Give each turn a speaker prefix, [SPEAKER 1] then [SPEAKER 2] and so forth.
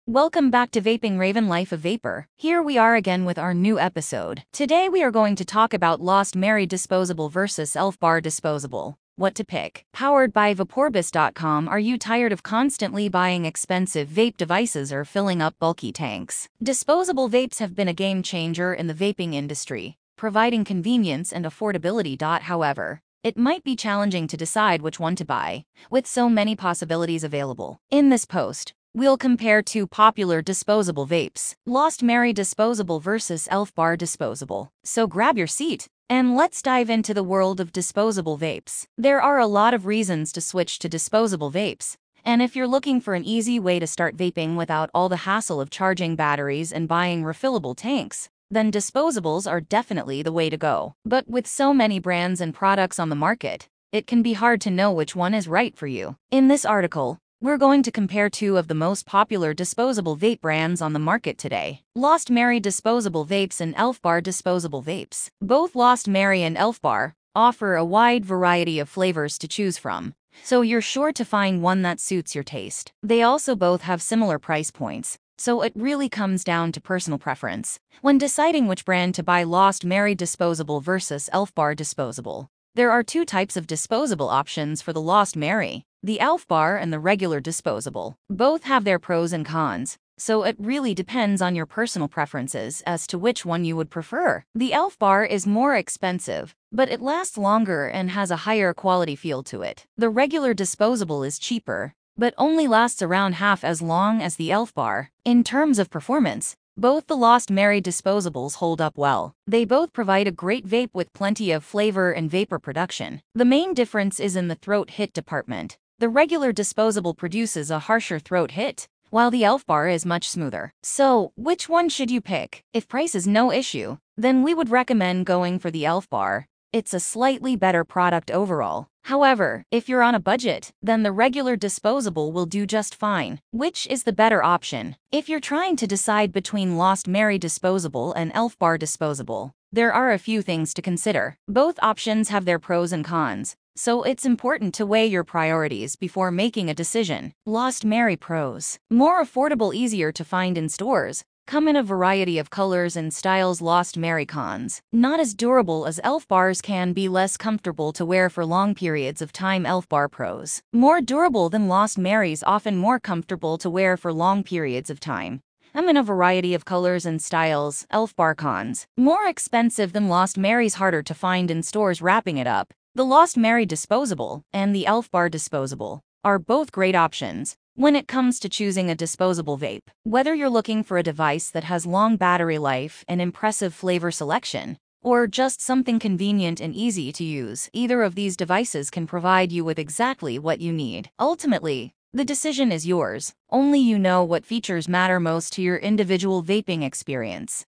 [SPEAKER 1] Welcome back to Vaping Raven Life of Vapor. Here we are again with our new episode. Today we are going to talk about Lost Mary Disposable versus Elf Bar Disposable. What to pick. Powered by Vaporbis.com. Are you tired of constantly buying expensive vape devices or filling up bulky tanks? Disposable vapes have been a game changer in the vaping industry, providing convenience and affordability. However, it might be challenging to decide which one to buy, with so many possibilities available. In this post, we'll compare two popular disposable vapes, Lost Mary Disposable versus Elf Bar Disposable. So grab your seat, and let's dive into the world of disposable vapes. There are a lot of reasons to switch to disposable vapes, and if you're looking for an easy way to start vaping without all the hassle of charging batteries and buying refillable tanks, then disposables are definitely the way to go. But with so many brands and products on the market, it can be hard to know which one is right for you. In this article, we're going to compare two of the most popular disposable vape brands on the market today, Lost Mary Disposable Vapes and Elf Bar Disposable Vapes. Both Lost Mary and Elf Bar offer a wide variety of flavors to choose from, so you're sure to find one that suits your taste. They also both have similar price points, so it really comes down to personal preference when deciding which brand to buy. Lost Mary Disposable versus Elf Bar Disposable. There are two types of disposable options for the Lost Mary, the Elf Bar and the regular disposable. Both have their pros and cons, so it really depends on your personal preferences as to which one you would prefer. The Elf Bar is more expensive, but it lasts longer and has a higher quality feel to it. The regular disposable is cheaper, but only lasts around half as long as the Elf Bar. In terms of performance, both the Lost Mary disposables hold up well. They both provide a great vape with plenty of flavor and vapor production. The main difference is in the throat hit department. The regular disposable produces a harsher throat hit, while the Elf Bar is much smoother. So, which one should you pick? If price is no issue, then we would recommend going for the Elf Bar. It's a slightly better product overall. However, if you're on a budget, then the regular disposable will do just fine. Which is the better option? If you're trying to decide between Lost Mary Disposable and Elf Bar Disposable, there are a few things to consider. Both options have their pros and cons, so it's important to weigh your priorities before making a decision. Lost Mary pros. More affordable, easier to find in stores. Come in a variety of colors and styles. Lost Mary cons. Not as durable as Elf Bars, can be less comfortable to wear for long periods of time. Elf Bar pros. More durable than Lost Marys, often more comfortable to wear for long periods of time. Come in a variety of colors and styles. Elf Bar cons. More expensive than Lost Marys, harder to find in stores. Wrapping it up, the Lost Mary Disposable and the Elf Bar Disposable are both great options when it comes to choosing a disposable vape. Whether you're looking for a device that has long battery life and impressive flavor selection, or just something convenient and easy to use, either of these devices can provide you with exactly what you need. Ultimately, the decision is yours. Only you know what features matter most to your individual vaping experience.